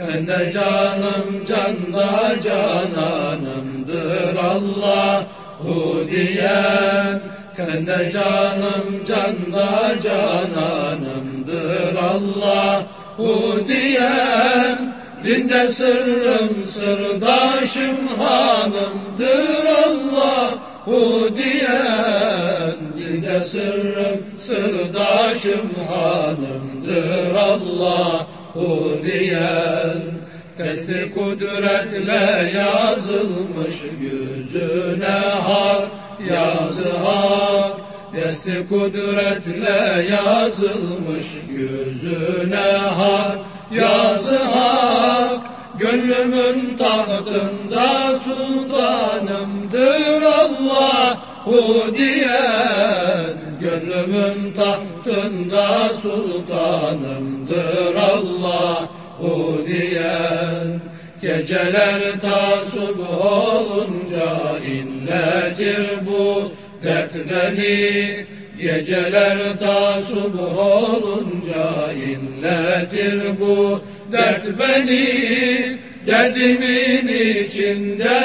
Ben de canım canda cananımdır Allahu diyen. Ben de canım canda cananımdır Allahu diyen. Dinde sırrım sırdaşım hanımdır Allahu diyen. Dinde sırrım sırdaşım hanımdır Allahu diyen. Desti kudretle yazılmış yüzüne hak yazı hak. Desti kudretle yazılmış yüzüne hak yazı hak. Gönlümün tahtında sultanımdır Allahu diyen. Gönlümün tahtında sultanımdır Allahu diyen. Geceler ta subh olunca inletir bu dert beni. Geceler ta subh olunca inletir bu dert beni. Derdimin içinde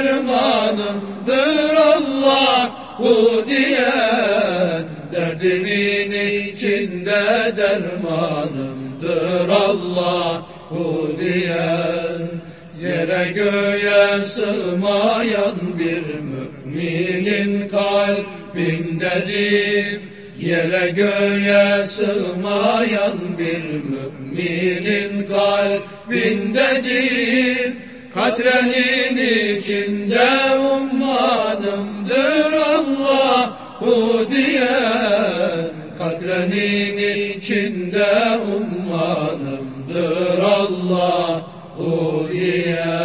dermanımdır Allahu diyen. Derdimin içinde dermanımdır Allahu diyen. Yere göğe sığmayan bir müminin kalbindedir. Yere göğe sığmayan bir müminin kalbindedir. Katrenin içinde ummanımdır Allahu diyen. Katrenin içinde ummanımdır Allahu diyen.